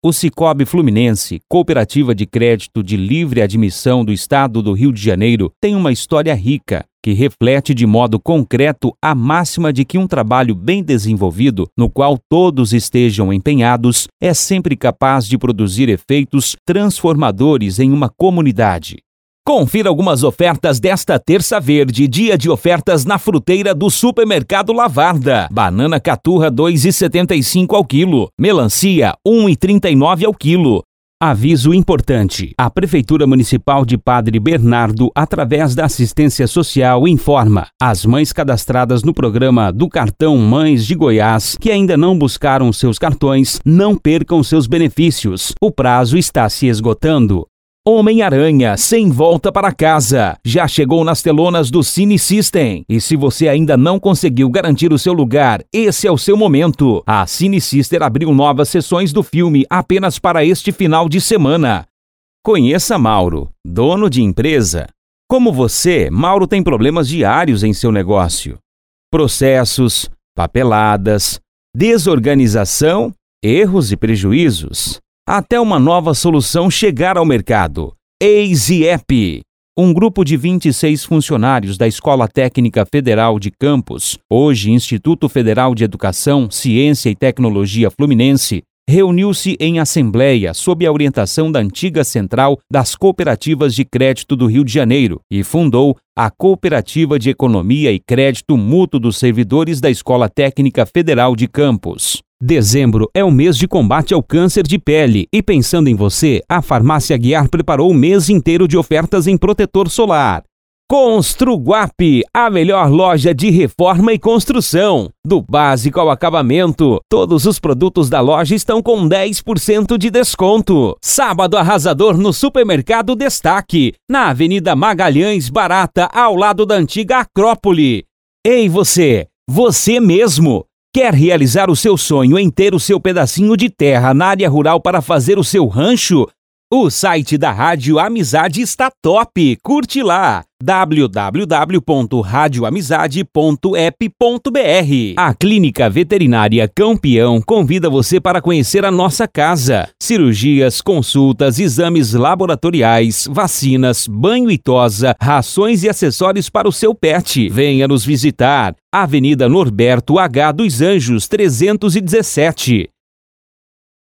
O Sicoob Fluminense, cooperativa de crédito de livre admissão do estado do Rio de Janeiro, tem uma história rica, que reflete de modo concreto a máxima de que um trabalho bem desenvolvido, no qual todos estejam empenhados, é sempre capaz de produzir efeitos transformadores em uma comunidade. Confira algumas ofertas desta terça verde, dia de ofertas na fruteira do Supermercado Lavarda. Banana caturra 2,75 ao quilo. Melancia 1,39 ao quilo. Aviso importante. A Prefeitura Municipal de Padre Bernardo, através da Assistência Social, informa as mães cadastradas no programa do Cartão Mães de Goiás que ainda não buscaram seus cartões, não percam seus benefícios. O prazo está se esgotando. Homem-Aranha, sem volta para casa, já chegou nas telonas do Cine System. E se você ainda não conseguiu garantir o seu lugar, esse é o seu momento. A Cine System abriu novas sessões do filme apenas para este final de semana. Conheça Mauro, dono de empresa. Como você, Mauro tem problemas diários em seu negócio. Processos, papeladas, desorganização, erros e prejuízos. Até uma nova solução chegar ao mercado. EasyApp. Um grupo de 26 funcionários da Escola Técnica Federal de Campos, hoje Instituto Federal de Educação, Ciência e Tecnologia Fluminense, reuniu-se em assembleia sob a orientação da antiga Central das Cooperativas de Crédito do Rio de Janeiro e fundou a Cooperativa de Economia e Crédito Mútuo dos Servidores da Escola Técnica Federal de Campos. Dezembro é o mês de combate ao câncer de pele e, pensando em você, a Farmácia Aguiar preparou o mês inteiro de ofertas em protetor solar. Construguap, a melhor loja de reforma e construção. Do básico ao acabamento, todos os produtos da loja estão com 10% de desconto. Sábado arrasador no Supermercado Destaque, na Avenida Magalhães Barata, ao lado da antiga Acrópole. Ei você mesmo! Quer realizar o seu sonho em ter o seu pedacinho de terra na área rural para fazer o seu rancho? O site da Rádio Amizade está top! Curte lá! www.radioamizade.ep.br. A Clínica Veterinária Campeão convida você para conhecer a nossa casa. Cirurgias, consultas, exames laboratoriais, vacinas, banho e tosa, rações e acessórios para o seu pet. Venha nos visitar. Avenida Norberto H. dos Anjos, 317.